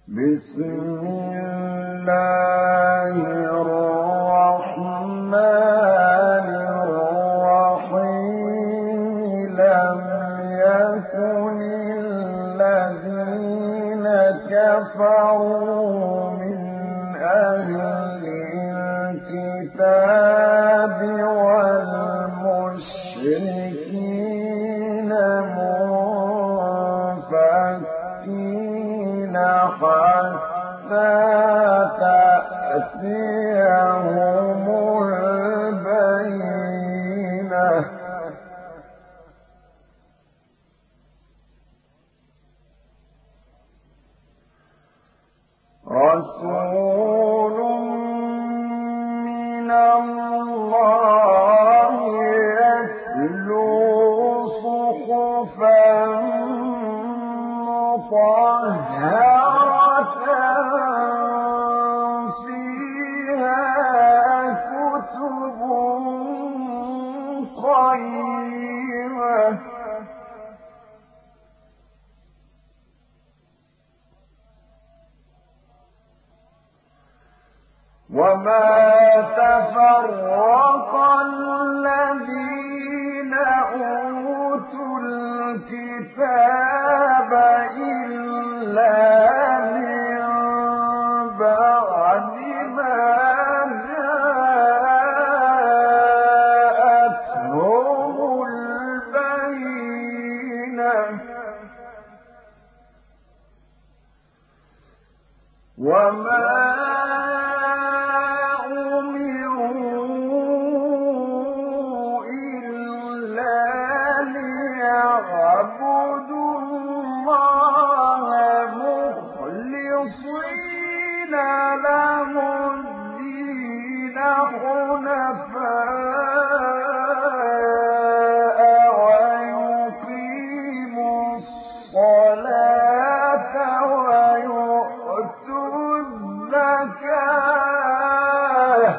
بسم الله الرحمن الرحيم لم يكن الذين كفروا من أهل الكتاب والمشركين منفكين حتى تأتيهم البينة رسول من الله يتلو صحفا مطهرة فيها كتب قيمة وما تفرق الذين أوتوا الكتاب إلا من بعد ما جاءتهم البينة وما اعبدوا الله مخلصين له الدين حنفاء ويقيموا الصلاة ويؤتوا الزكاة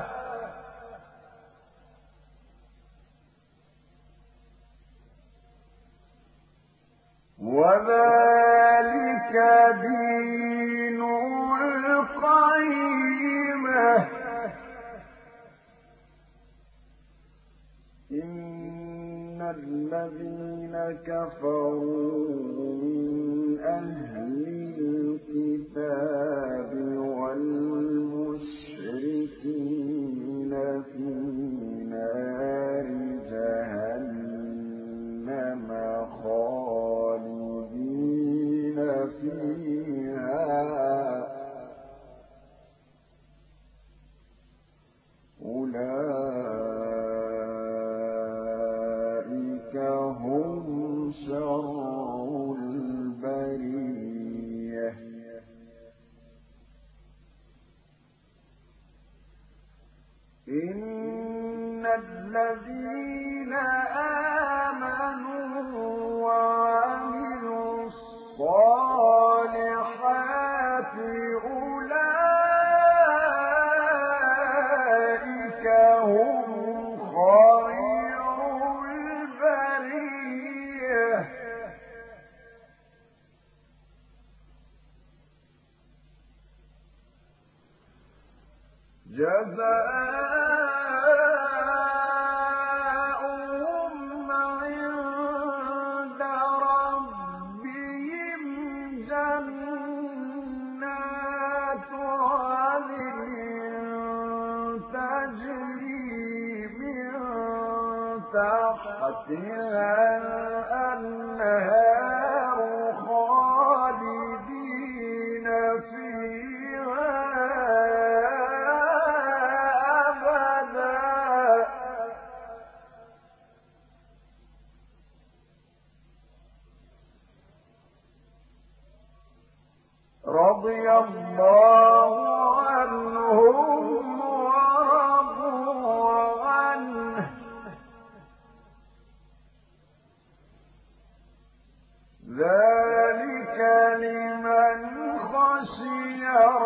وذلك دين القيمة إن الذين كفروا من أهل الكتاب والمشركين في نار جهنم خالدين فيها أولئك هم شر البرية إن الذين آمنوا وعملوا الصالحات أولئك هم خير البرية جزاؤهم عند ربهم جنات عدن تجري من تحتها الأنهار خالدين فيها رضي الله عنهم ورضوا عنه ذلك لمن خشي